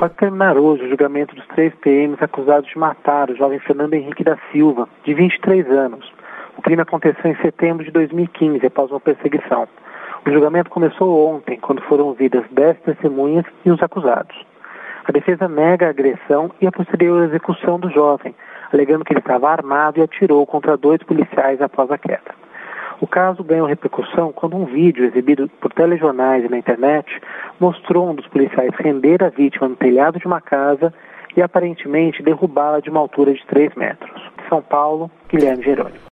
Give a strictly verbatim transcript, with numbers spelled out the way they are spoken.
Pode terminar hoje o julgamento dos três P Ms acusados de matar o jovem Fernando Henrique da Silva, de vinte e três anos. O crime aconteceu em setembro de dois mil e quinze, após uma perseguição. O julgamento começou ontem, quando foram ouvidas dez testemunhas e os acusados. A defesa nega a agressão e a posterior execução do jovem, alegando que ele estava armado e atirou contra dois policiais após a queda. O caso ganhou repercussão quando um vídeo exibido por telejornais e na internet mostrou um dos policiais render a vítima no telhado de uma casa e aparentemente derrubá-la de uma altura de três metros. De São Paulo, Guilherme Jerônimo.